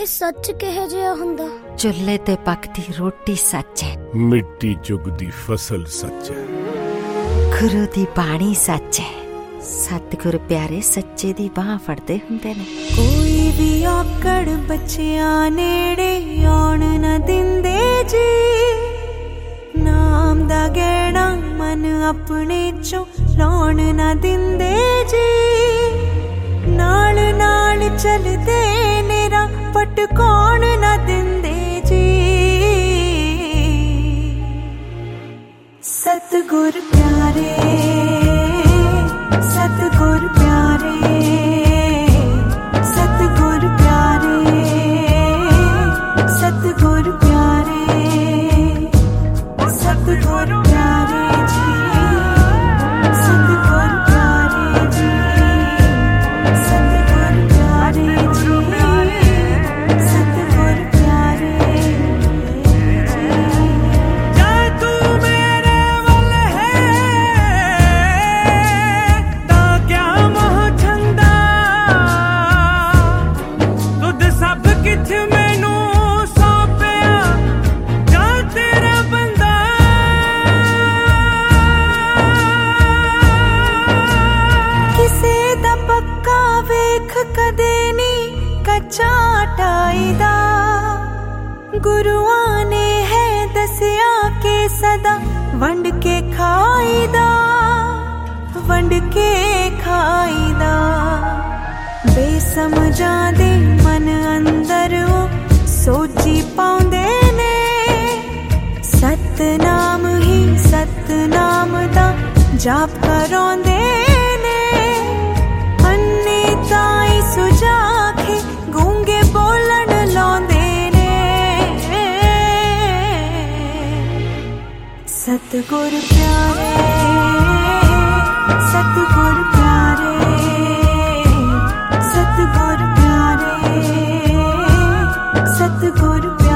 सच किहो जिहा हुंदा? चुल्हे ते पकदी रोटी सच है, मिट्टी चुगदी फसल सच है, गुरु दी बाणी सच है, सतगुर प्यारे सच्चे दी बाह फड़दे हुंदे ने। कोई भी औकड़ बच्चियां नेड़े आउण न दिंदे जी, नाम दा गहना मन अपने चों लाउण न दिंदे जी, नाल नाल चलदे नेरा पटकाउण न दिंदे जी। सतगुर प्यारे, सतगुर प्यारे, सतगुर प्यारे, सतगुर प्यारे, सतगुर प्यारे जी, सतगुर प्यारे जी, सतगुर प्यारे जी, सतगुर प्यारे जी। जा तू मेरे वल है तां क्या मोह छंदा, तुद सब किछ मैनू सौंपिया जा तेरा बंदा। किसे दा पक्का वेख कदे नी कच्चा टाईदा, गुरुआं ने है दसिया के सदा वंड के खाईदा, वंड के खाईदा। बेसमझां दे मन अंदर ओ सोची पाउंदे ने, सतनाम ही सतनाम दा जाप कराउंदे ने, अन्ने ताई सुजाखे गूंगे बोलण लाउंदे ने। सतगुर प्यारे, सतगुर प्यारे, सतगुर प्यारे, सतगुर प्यारे।